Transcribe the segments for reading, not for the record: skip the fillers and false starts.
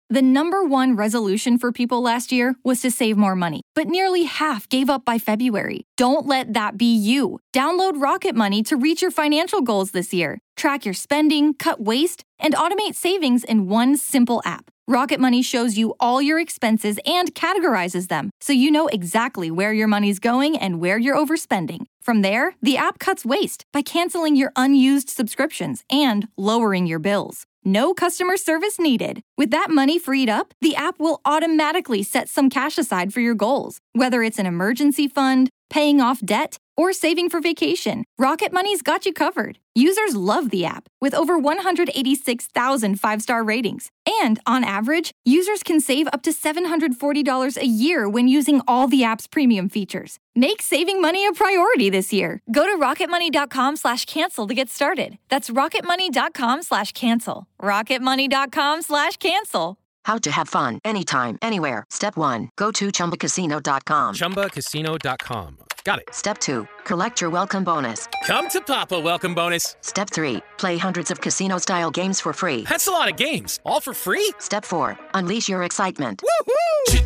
The number one resolution for people last year was to save more money, but nearly half gave up by February. Don't let that be you. Download Rocket Money to reach your financial goals this year. Track your spending, cut waste, and automate savings in one simple app. Rocket Money shows you all your expenses and categorizes them, so you know exactly where your money's going and where you're overspending. From there, the app cuts waste by canceling your unused subscriptions and lowering your bills. No customer service needed. With that money freed up, the app will automatically set some cash aside for your goals, whether it's an emergency fund, paying off debt, or saving for vacation. Rocket Money's got you covered. Users love the app, with over 186,000 five-star ratings. And on average, users can save up to $740 a year when using all the app's premium features. Make saving money a priority this year. Go to rocketmoney.com/cancel to get started. That's rocketmoney.com/cancel. rocketmoney.com/cancel. How to have fun anytime, anywhere. Step 1. Go to ChumbaCasino.com. ChumbaCasino.com. Got it. Step 2. Collect your welcome bonus. Come to Papa welcome bonus. Step 3. Play hundreds of casino-style games for free. That's a lot of games. All for free? Step 4. Unleash your excitement. Woohoo!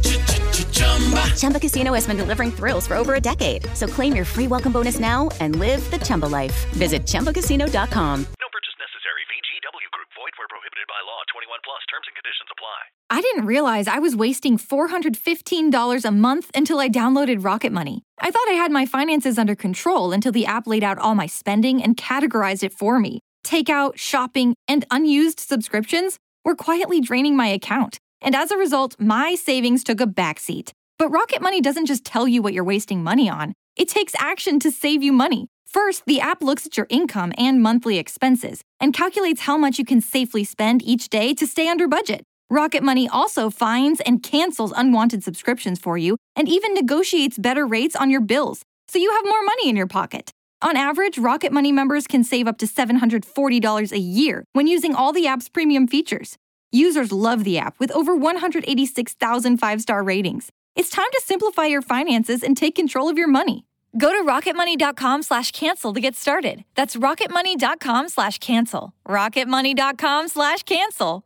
Chumba Casino has been delivering thrills for over a decade. So claim your free welcome bonus now and live the Chumba life. Visit ChumbaCasino.com. No purchase necessary. VGW Group. Void where prohibited by law. 21 plus. Terms and conditions apply. I didn't realize I was wasting $415 a month until I downloaded Rocket Money. I thought I had my finances under control until the app laid out all my spending and categorized it for me. Takeout, shopping, and unused subscriptions were quietly draining my account. And as a result, my savings took a backseat. But Rocket Money doesn't just tell you what you're wasting money on. It takes action to save you money. First, the app looks at your income and monthly expenses and calculates how much you can safely spend each day to stay under budget. Rocket Money also finds and cancels unwanted subscriptions for you and even negotiates better rates on your bills, so you have more money in your pocket. On average, Rocket Money members can save up to $740 a year when using all the app's premium features. Users love the app with over 186,000 five-star ratings. It's time to simplify your finances and take control of your money. Go to rocketmoney.com/cancel to get started. That's rocketmoney.com/cancel. rocketmoney.com/cancel.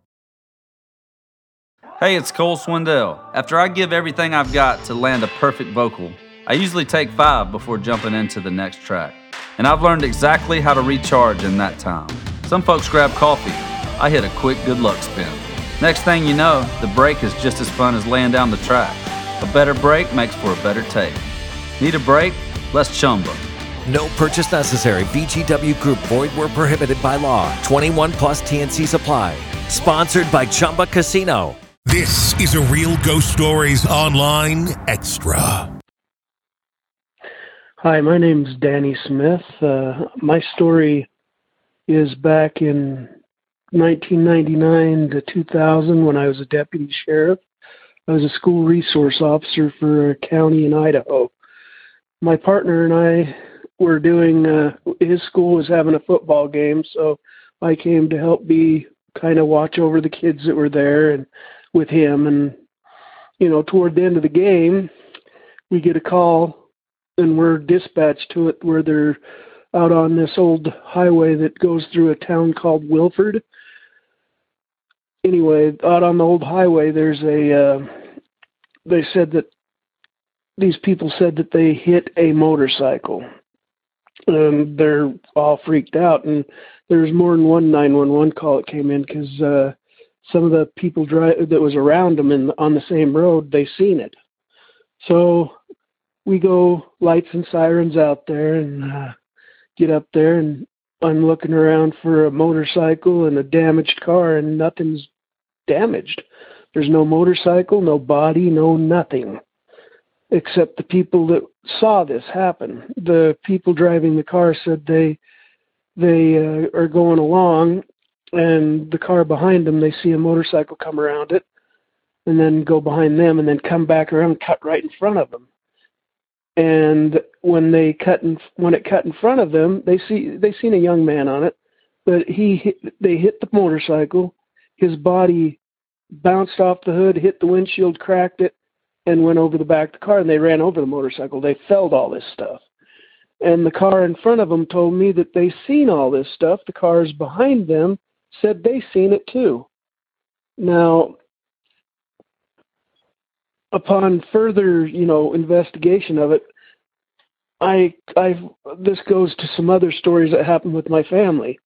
Hey, it's Cole Swindell. After I give everything I've got to land a perfect vocal, I usually take 5 before jumping into the next track. And I've learned exactly how to recharge in that time. Some folks grab coffee. I hit a quick good luck spin. Next thing you know, the break is just as fun as laying down the track. A better break makes for a better take. Need a break? Let's chumba. No purchase necessary. VGW Group. Void where prohibited by law. 21 plus TNC supply. Sponsored by Chumba Casino. This is a Real Ghost Stories Online Extra. Hi, my name's Danny Smith. My story is back in 1999 to 2000 when I was a deputy sheriff. I was a school resource officer for a county in Idaho. My partner and I were doing, his school was having a football game, so I came to help watch over the kids that were there and with him. And, toward the end of the game, we get a call and we're dispatched to it where they're out on this old highway that goes through a town called Wilford. Anyway, out on the old highway, there's these people said that they hit a motorcycle. And they're all freaked out, and there's more than one 911 call that came in because some of the people that was around them on the same road, they seen it. So we go lights and sirens out there and get up there, and I'm looking around for a motorcycle and a damaged car, and nothing's damaged. There's no motorcycle, no body, no nothing, except the people that saw this happen. The people driving the car said they are going along, and the car behind them, they see a motorcycle come around it, and then go behind them, and then come back around and cut right in front of them. And when it cut in front of them, they seen a young man on it, but they hit the motorcycle. His body bounced off the hood, hit the windshield, cracked it, and went over the back of the car, and they ran over the motorcycle. They felled all this stuff. And the car in front of them told me that they seen all this stuff. The cars behind them said they seen it too. Now, upon further, investigation of it, this goes to some other stories that happened with my family.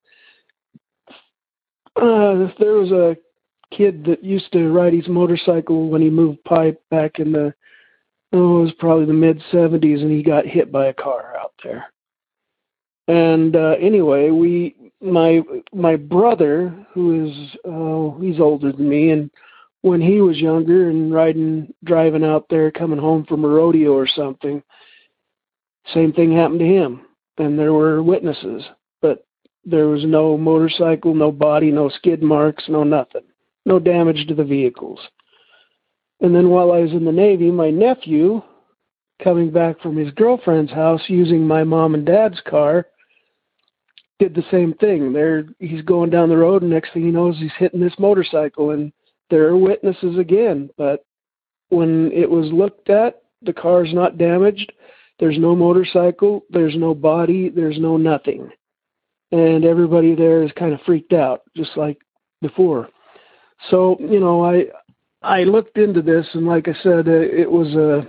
There was a kid that used to ride his motorcycle when he moved pipe back in it was probably the mid-'70s, and he got hit by a car out there. And anyway, my brother, who is he's older than me, and when he was younger and driving out there, coming home from a rodeo or something, same thing happened to him. And there were witnesses, but there was no motorcycle, no body, no skid marks, no nothing, no damage to the vehicles. And then while I was in the Navy, my nephew, coming back from his girlfriend's house using my mom and dad's car, did the same thing. He's going down the road, and next thing he knows, he's hitting this motorcycle, and there are witnesses again. But when it was looked at, the car's not damaged. There's no motorcycle. There's no body. There's no nothing. And everybody there is kind of freaked out, just like before. So, I looked into this, and like I said, it was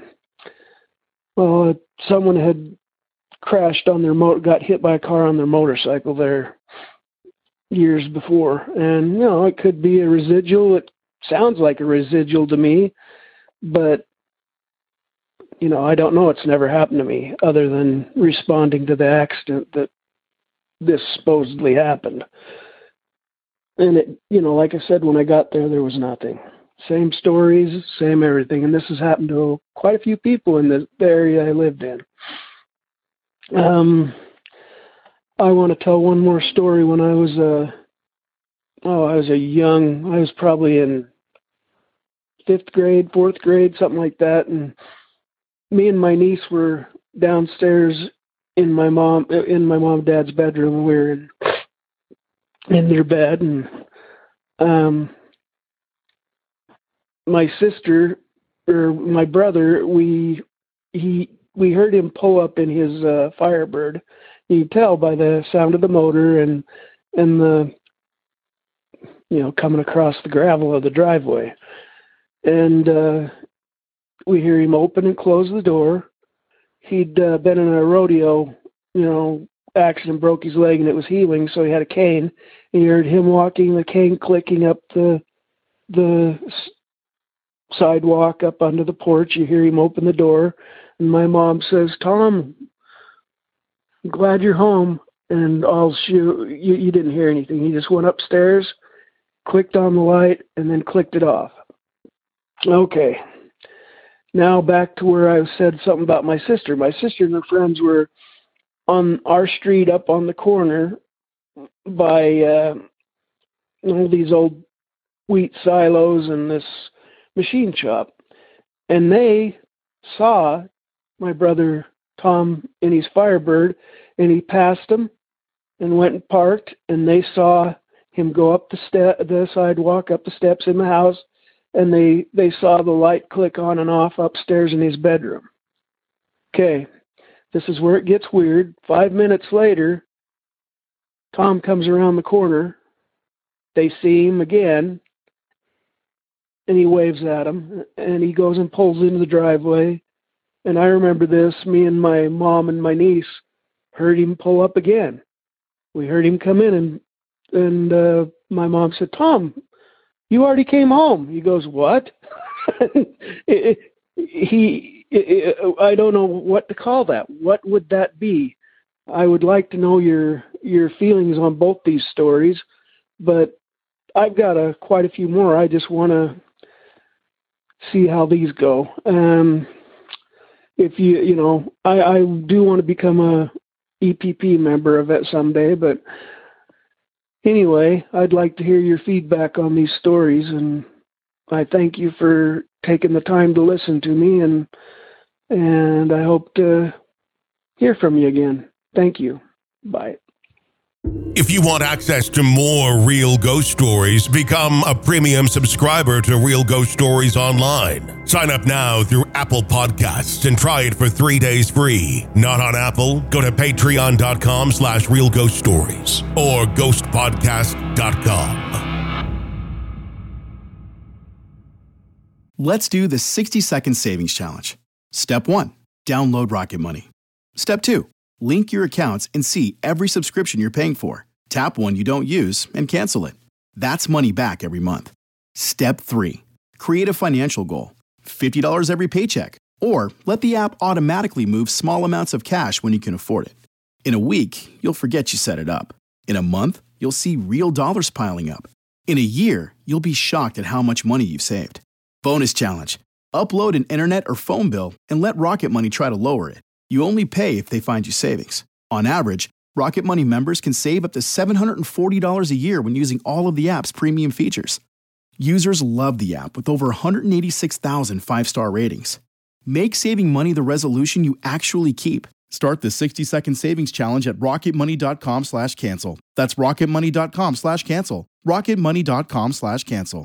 someone had crashed on their got hit by a car on their motorcycle there years before. And, it could be a residual. It sounds like a residual to me, but, I don't know. It's never happened to me other than responding to the accident that this supposedly happened. And it, like I said, when I got there was same stories, same everything. And this has happened to quite a few people in the area I lived in. I want to tell one more story. When I was I was probably in 5th grade, 4th grade, something like that. And me and my niece were downstairs in my mom and dad's bedroom. We were in their bed, and my sister or my brother, we heard him pull up in his Firebird. You could tell by the sound of the motor and the coming across the gravel of the driveway. And we hear him open and close the door. He'd been in a rodeo, accident, broke his leg, and it was healing, so he had a cane. And you heard him walking, the cane clicking up the sidewalk up onto the porch. You hear him open the door, and my mom says, "Tom, I'm glad you're home." And you didn't hear anything. He just went upstairs, clicked on the light, and then clicked it off. Okay. Now back to where I said something about my sister. My sister and her friends were on our street up on the corner by all these old wheat silos and this machine shop. And they saw my brother Tom in his Firebird, and he passed them and went and parked, and they saw him go up the sidewalk, up the steps in the house, and they saw the light click on and off upstairs in his bedroom. Okay, this is where it gets weird. 5 minutes later, Tom comes around the corner. They see him again, and he waves at him, and he goes and pulls into the driveway. And I remember this, me and my mom and my niece heard him pull up again. We heard him come in, and my mom said, "Tom, you already came home." He goes, "What?" I don't know what to call that. What would that be? I would like to know your feelings on both these stories, but I've got quite a few more. I just want to see how these go. If I do want to become a EPP member of it someday, but anyway, I'd like to hear your feedback on these stories, and I thank you for taking the time to listen to me, and I hope to hear from you again. Thank you. Bye. If you want access to more Real Ghost Stories, become a premium subscriber to Real Ghost Stories Online. Sign up now through Apple Podcasts and try it for 3 days free. Not on Apple? Go to patreon.com/Real Ghost Stories or ghostpodcast.com. Let's do the 60-second savings challenge. Step 1. Download Rocket Money. Step 2. Link your accounts and see every subscription you're paying for. Tap one you don't use and cancel it. That's money back every month. Step 3. Create a financial goal. $50 every paycheck. Or let the app automatically move small amounts of cash when you can afford it. In a week, you'll forget you set it up. In a month, you'll see real dollars piling up. In a year, you'll be shocked at how much money you've saved. Bonus challenge. Upload an internet or phone bill and let Rocket Money try to lower it. You only pay if they find you savings. On average, Rocket Money members can save up to $740 a year when using all of the app's premium features. Users love the app with over 186,000 five-star ratings. Make saving money the resolution you actually keep. Start the 60-second savings challenge at rocketmoney.com/cancel. That's rocketmoney.com/cancel. rocketmoney.com/cancel.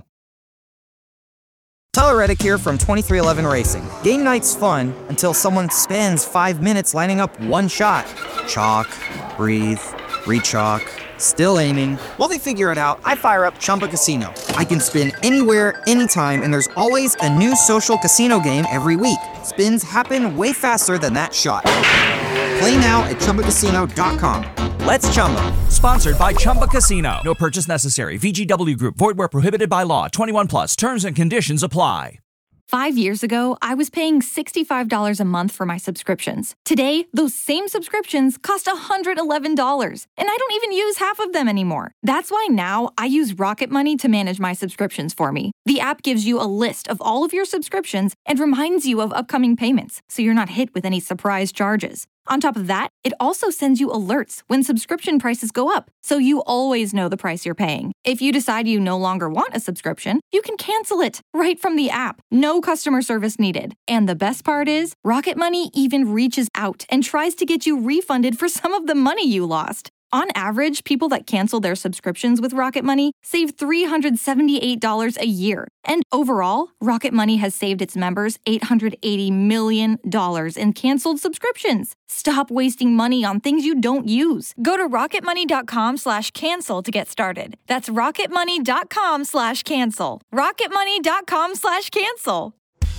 Tyler Reddick here from 2311 Racing. Game night's fun until someone spends 5 minutes lining up one shot. Chalk, breathe, re-chalk, still aiming. While they figure it out, I fire up Chumba Casino. I can spin anywhere, anytime, and there's always a new social casino game every week. Spins happen way faster than that shot. Play now at ChumbaCasino.com. Let's Chumba. Sponsored by Chumba Casino. No purchase necessary. VGW Group. Void where prohibited by law. 21 plus. Terms and conditions apply. 5 years ago, I was paying $65 a month for my subscriptions. Today, those same subscriptions cost $111, and I don't even use half of them anymore. That's why now I use Rocket Money to manage my subscriptions for me. The app gives you a list of all of your subscriptions and reminds you of upcoming payments, so you're not hit with any surprise charges. On top of that, it also sends you alerts when subscription prices go up, so you always know the price you're paying. If you decide you no longer want a subscription, you can cancel it right from the app. No customer service needed. And the best part is, Rocket Money even reaches out and tries to get you refunded for some of the money you lost. On average, people that cancel their subscriptions with Rocket Money save $378 a year. And overall, Rocket Money has saved its members $880 million in canceled subscriptions. Stop wasting money on things you don't use. Go to rocketmoney.com/cancel to get started. That's rocketmoney.com/cancel. rocketmoney.com/cancel.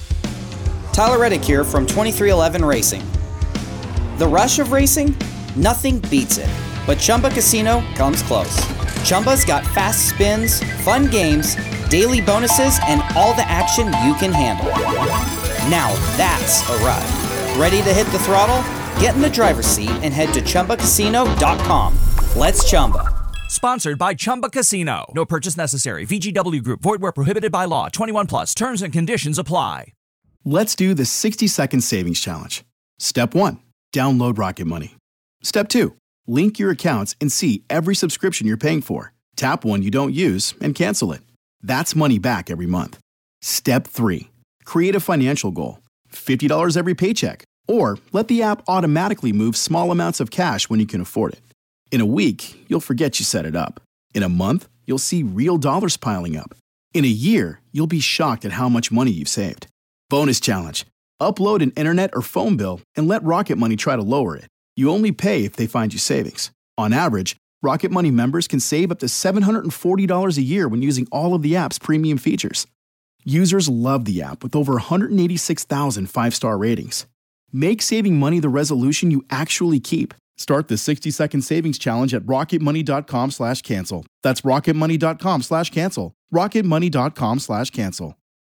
Tyler Reddick here from 2311 Racing. The rush of racing? Nothing beats it. But Chumba Casino comes close. Chumba's got fast spins, fun games, daily bonuses, and all the action you can handle. Now that's a ride. Ready to hit the throttle? Get in the driver's seat and head to ChumbaCasino.com. Let's Chumba. Sponsored by Chumba Casino. No purchase necessary. VGW Group. Void where prohibited by law. 21 plus. Terms and conditions apply. Let's do the 60-second savings challenge. Step 1. Download Rocket Money. Step 2. Link your accounts and see every subscription you're paying for. Tap one you don't use and cancel it. That's money back every month. Step 3. Create a financial goal. $50 every paycheck. Or let the app automatically move small amounts of cash when you can afford it. In a week, you'll forget you set it up. In a month, you'll see real dollars piling up. In a year, you'll be shocked at how much money you've saved. Bonus challenge. Upload an internet or phone bill and let Rocket Money try to lower it. You only pay if they find you savings. On average, Rocket Money members can save up to $740 a year when using all of the app's premium features. Users love the app with over 186,000 five-star ratings. Make saving money the resolution you actually keep. Start the 60-second savings challenge at rocketmoney.com/cancel. That's rocketmoney.com/cancel. rocketmoney.com/cancel.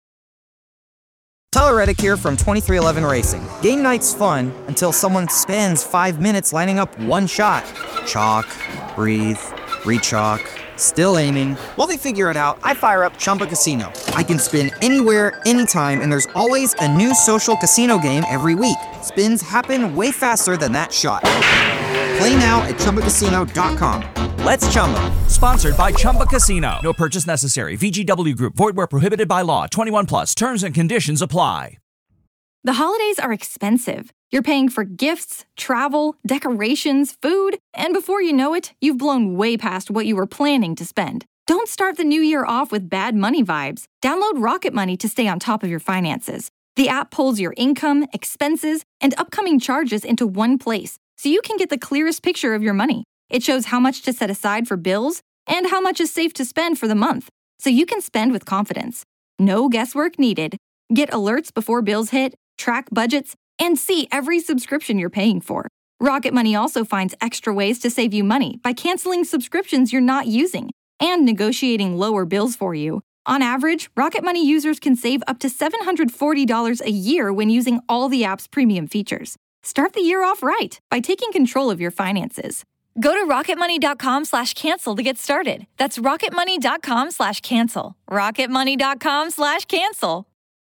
Tyler Reddick here from 2311 Racing. Game night's fun until someone spends 5 minutes lining up one shot. Chalk, breathe, re-chalk, still aiming. While they figure it out, I fire up Chumba Casino. I can spin anywhere, anytime, and there's always a new social casino game every week. Spins happen way faster than that shot. Play now at ChumbaCasino.com. Let's Chumba. Sponsored by Chumba Casino. No purchase necessary. VGW Group. Void where prohibited by law. 21 plus. Terms and conditions apply. The holidays are expensive. You're paying for gifts, travel, decorations, food, and before you know it, you've blown way past what you were planning to spend. Don't start the new year off with bad money vibes. Download Rocket Money to stay on top of your finances. The app pulls your income, expenses, and upcoming charges into one place, so you can get the clearest picture of your money. It shows how much to set aside for bills and how much is safe to spend for the month, so you can spend with confidence. No guesswork needed. Get alerts before bills hit, track budgets, and see every subscription you're paying for. Rocket Money also finds extra ways to save you money by canceling subscriptions you're not using and negotiating lower bills for you. On average, Rocket Money users can save up to $740 a year when using all the app's premium features. Start the year off right by taking control of your finances. Go to rocketmoney.com/cancel to get started. That's rocketmoney.com/cancel. rocketmoney.com/cancel.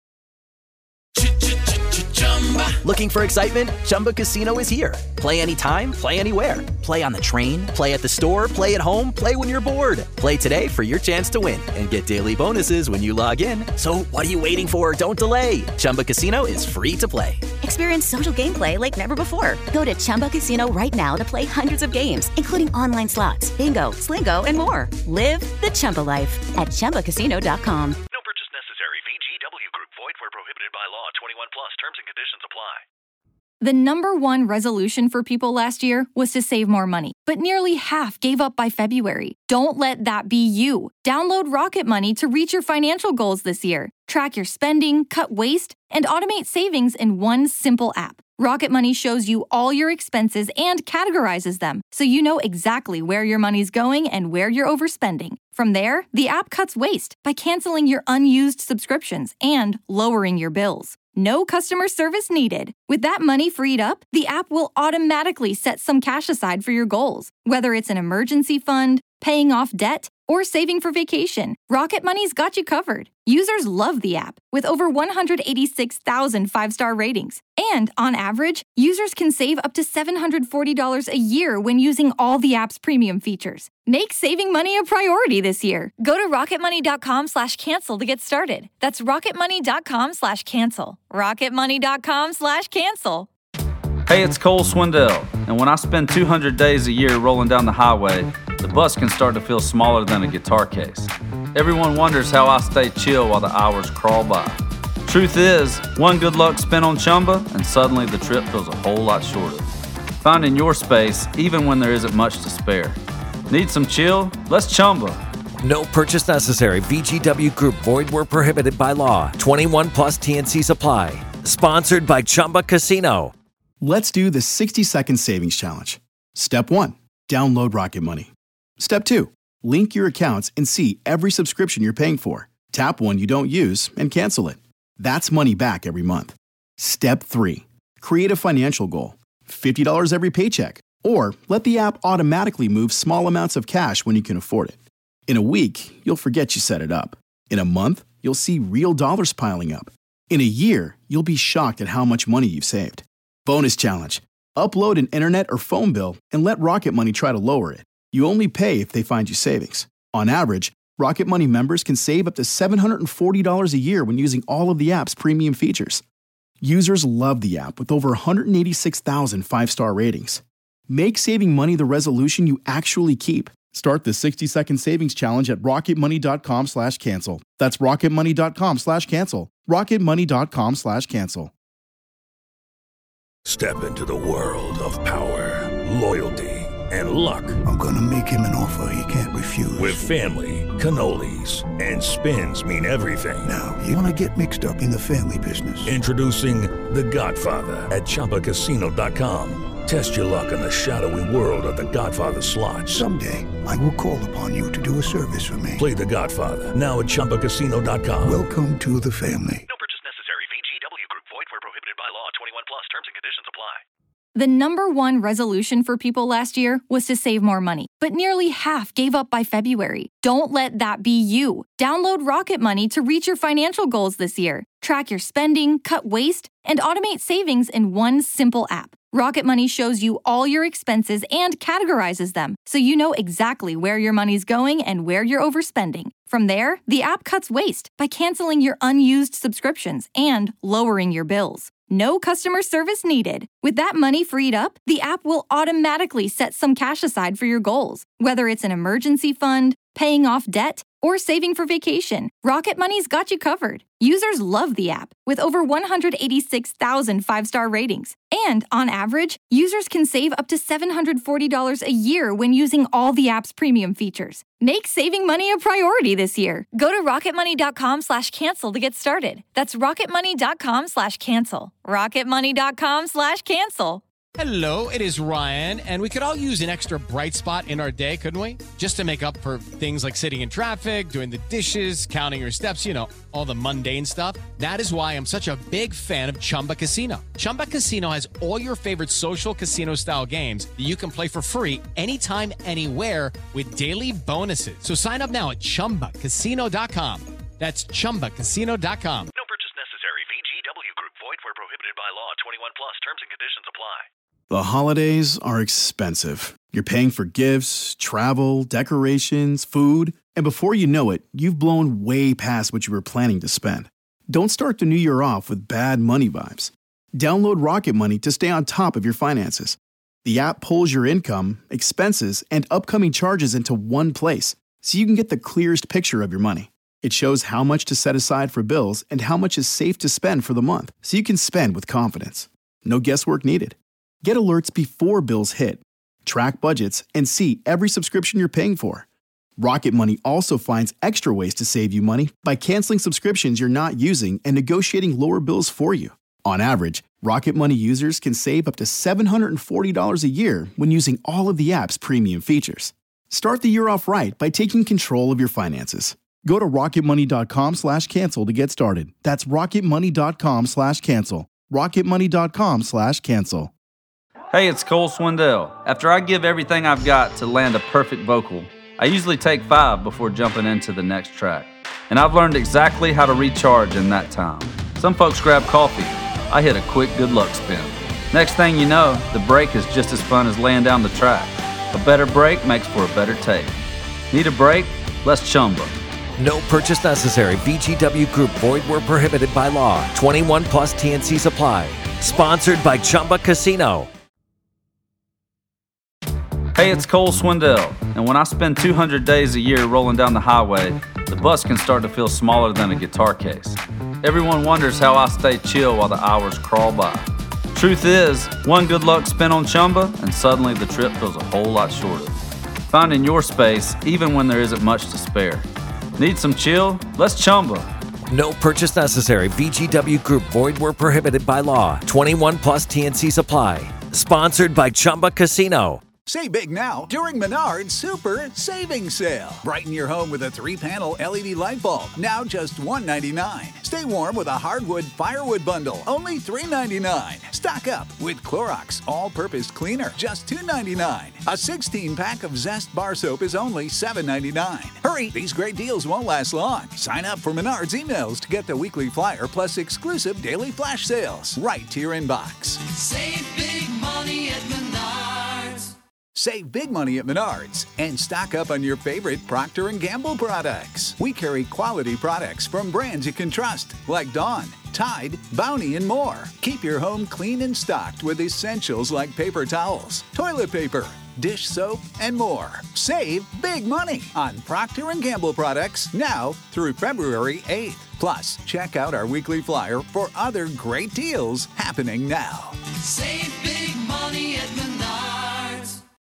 Looking for excitement? Chumba Casino is here. Play anytime, play anywhere. Play on the train, play at the store, play at home, play when you're bored. Play today for your chance to win and get daily bonuses when you log in. So what are you waiting for? Don't delay. Chumba Casino is free to play. Experience social gameplay like never before. Go to Chumba Casino right now to play hundreds of games, including online slots, bingo, Slingo, and more. Live the Chumba life at ChumbaCasino.com. No purchase necessary. VGW Group. Void where prohibited by law. 21 plus. Terms and conditions apply. The number one resolution for people last year was to save more money, but nearly half gave up by February. Don't let that be you. Download Rocket Money to reach your financial goals this year. Track your spending, cut waste, and automate savings in one simple app. Rocket Money shows you all your expenses and categorizes them, so you know exactly where your money's going and where you're overspending. From there, the app cuts waste by canceling your unused subscriptions and lowering your bills. No customer service needed. With that money freed up, the app will automatically set some cash aside for your goals, whether it's an emergency fund, paying off debt, or saving for vacation. Rocket Money's got you covered. Users love the app, with over 186,000 five-star ratings. And on average, users can save up to $740 a year when using all the app's premium features. Make saving money a priority this year. Go to rocketmoney.com/cancel to get started. That's rocketmoney.com/cancel. rocketmoney.com/cancel. Hey, it's Cole Swindell, and when I spend 200 days a year rolling down the highway, the bus can start to feel smaller than a guitar case. Everyone wonders how I stay chill while the hours crawl by. Truth is, one good luck spin on Chumba, and suddenly the trip feels a whole lot shorter. Finding your space, even when there isn't much to spare. Need some chill? Let's Chumba. No purchase necessary. VGW Group. Void where prohibited by law. 21 plus TNCs apply. Sponsored by Chumba Casino. Let's do the 60-second savings challenge. Step 1. Download Rocket Money. Step 2. Link your accounts and see every subscription you're paying for. Tap one you don't use and cancel it. That's money back every month. Step 3. Create a financial goal. $50 every paycheck. Or let the app automatically move small amounts of cash when you can afford it. In a week, you'll forget you set it up. In a month, you'll see real dollars piling up. In a year, you'll be shocked at how much money you've saved. Bonus challenge. Upload an internet or phone bill and let Rocket Money try to lower it. You only pay if they find you savings. On average, Rocket Money members can save up to $740 a year when using all of the app's premium features. Users love the app with over 186,000 five-star ratings. Make saving money the resolution you actually keep. Start the 60-second savings challenge at rocketmoney.com/cancel. That's rocketmoney.com/cancel. rocketmoney.com/cancel. Step into the world of power, loyalty, and luck. I'm gonna make him an offer he can't refuse. With family, cannolis, and spins mean everything. Now, you wanna get mixed up in the family business. Introducing The Godfather at ChumbaCasino.com. Test your luck in the shadowy world of The Godfather slot. Someday, I will call upon you to do a service for me. Play The Godfather now at ChumbaCasino.com. Welcome to the family. No purchase necessary. VGW Group. Void where prohibited by law. 21 plus. Terms and conditions apply. The number one resolution for people last year was to save more money, but nearly half gave up by February. Don't let that be you. Download Rocket Money to reach your financial goals this year. Track your spending, cut waste, and automate savings in one simple app. Rocket Money shows you all your expenses and categorizes them, so you know exactly where your money's going and where you're overspending. From there, the app cuts waste by canceling your unused subscriptions and lowering your bills. No customer service needed. With that money freed up, the app will automatically set some cash aside for your goals, whether it's an emergency fund, paying off debt, or saving for vacation, Rocket Money's got you covered. Users love the app, with over 186,000 five-star ratings. And on average, users can save up to $740 a year when using all the app's premium features. Make saving money a priority this year. Go to rocketmoney.com/cancel to get started. That's rocketmoney.com/cancel. rocketmoney.com/cancel. Hello, it is Ryan, and we could all use an extra bright spot in our day, couldn't we? Just to make up for things like sitting in traffic, doing the dishes, counting your steps, all the mundane stuff. That is why I'm such a big fan of Chumba Casino. Chumba Casino has all your favorite social casino-style games that you can play for free anytime, anywhere with daily bonuses. So sign up now at ChumbaCasino.com. That's ChumbaCasino.com. No purchase necessary. VGW Group. Void where prohibited by law. 21 plus. Terms and conditions apply. The holidays are expensive. You're paying for gifts, travel, decorations, food, and before you know it, you've blown way past what you were planning to spend. Don't start the new year off with bad money vibes. Download Rocket Money to stay on top of your finances. The app pulls your income, expenses, and upcoming charges into one place, so you can get the clearest picture of your money. It shows how much to set aside for bills and how much is safe to spend for the month, so you can spend with confidence. No guesswork needed. Get alerts before bills hit. Track budgets and see every subscription you're paying for. Rocket Money also finds extra ways to save you money by canceling subscriptions you're not using and negotiating lower bills for you. On average, Rocket Money users can save up to $740 a year when using all of the app's premium features. Start the year off right by taking control of your finances. Go to rocketmoney.com/cancel to get started. That's rocketmoney.com/cancel. rocketmoney.com/cancel. Hey, it's Cole Swindell. After I give everything I've got to land a perfect vocal, I usually take 5 before jumping into the next track. And I've learned exactly how to recharge in that time. Some folks grab coffee. I hit a quick good luck spin. Next thing you know, the break is just as fun as laying down the track. A better break makes for a better take. Need a break? Let's Chumba. No purchase necessary. VGW Group. Void where prohibited by law. 21 plus TNCs apply. Sponsored by Chumba Casino. Hey, it's Cole Swindell, and when I spend 200 days a year rolling down the highway, the bus can start to feel smaller than a guitar case. Everyone wonders how I stay chill while the hours crawl by. Truth is, one good luck spin on Chumba, and suddenly the trip feels a whole lot shorter. Finding your space, even when there isn't much to spare. Need some chill? Let's Chumba. No purchase necessary. VGW Group. Void where prohibited by law. 21 plus TNCs apply. Sponsored by Chumba Casino. Save big now during Menard's Super Savings Sale. Brighten your home with a 3-panel LED light bulb, now just $1.99. Stay warm with a hardwood firewood bundle, only $3.99. Stock up with Clorox All-Purpose Cleaner, just $2.99. A 16-pack of Zest Bar Soap is only $7.99. Hurry, these great deals won't last long. Sign up for Menard's emails to get the weekly flyer plus exclusive daily flash sales right to your inbox. Save big money at Menards. Save big money at Menards and stock up on your favorite Procter & Gamble products. We carry quality products from brands you can trust, like Dawn, Tide, Bounty, and more. Keep your home clean and stocked with essentials like paper towels, toilet paper, dish soap, and more. Save big money on Procter & Gamble products now through February 8th. Plus, check out our weekly flyer for other great deals happening now. Save big money at